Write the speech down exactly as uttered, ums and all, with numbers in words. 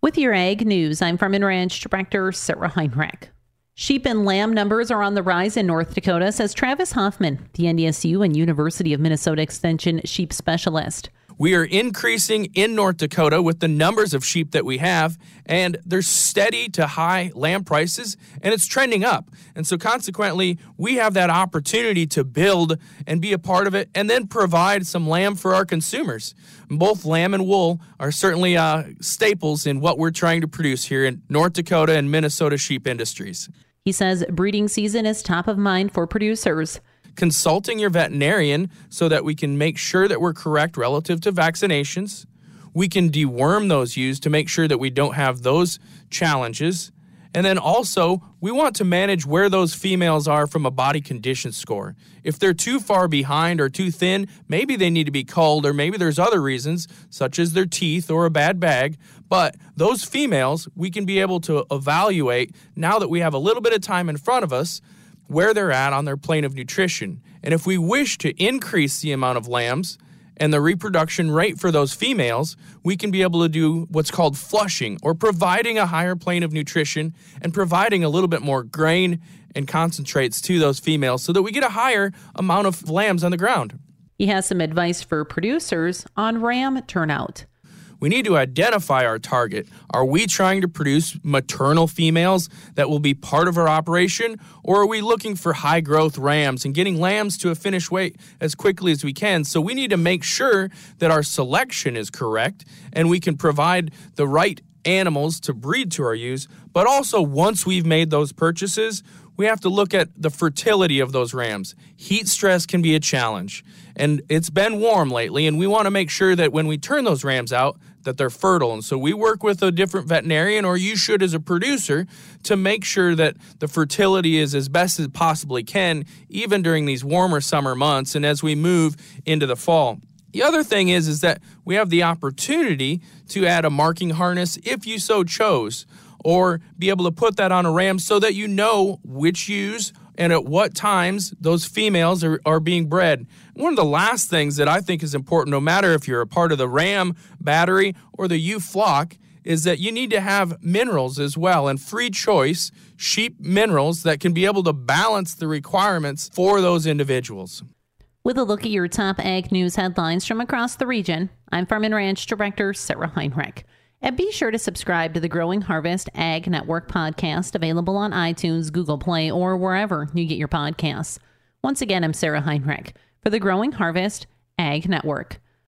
With your Ag News, I'm Farm and Ranch Director Sarah Heinrich. Sheep and lamb numbers are on the rise in North Dakota, says Travis Hoffman, the N D S U and University of Minnesota Extension sheep specialist. We are increasing in North Dakota with the numbers of sheep that we have, and there's steady to high lamb prices, and it's trending up. And so consequently, we have that opportunity to build and be a part of it and then provide some lamb for our consumers. Both lamb and wool are certainly uh, staples in what we're trying to produce here in North Dakota and Minnesota sheep industries. He says breeding season is top of mind for producers. Consulting your veterinarian so that we can make sure that we're correct relative to vaccinations. We can deworm those ewes to make sure that we don't have those challenges. And then also, we want to manage where those females are from a body condition score. If they're too far behind or too thin, maybe they need to be culled, or maybe there's other reasons, such as their teeth or a bad bag. But those females, we can be able to evaluate now that we have a little bit of time in front of us where they're at on their plane of nutrition. And if we wish to increase the amount of lambs and the reproduction rate for those females, we can be able to do what's called flushing, or providing a higher plane of nutrition and providing a little bit more grain and concentrates to those females so that we get a higher amount of lambs on the ground. He has some advice for producers on ram turnout. We need to identify our target. Are we trying to produce maternal females that will be part of our operation, or are we looking for high-growth rams and getting lambs to a finished weight as quickly as we can? So we need to make sure that our selection is correct and we can provide the right animals to breed to our ewes. But also, once we've made those purchases, we have to look at the fertility of those rams. Heat stress can be a challenge, and it's been warm lately, and we want to make sure that when we turn those rams out, that they're fertile. And so we work with a different veterinarian, or you should as a producer, to make sure that the fertility is as best as it possibly can, even during these warmer summer months and as we move into the fall. The other thing is, is that we have the opportunity to add a marking harness if you so chose, or be able to put that on a ram so that you know which ewes and at what times those females are, are being bred. One of the last things that I think is important, no matter if you're a part of the ram battery or the ewe flock, is that you need to have minerals as well, and free choice sheep minerals that can be able to balance the requirements for those individuals. With a look at your top Ag News headlines from across the region, I'm Farm and Ranch Director Sarah Heinrich. And be sure to subscribe to the Growing Harvest Ag Network podcast, available on iTunes, Google Play, or wherever you get your podcasts. Once again, I'm Sarah Heinrich for the Growing Harvest Ag Network.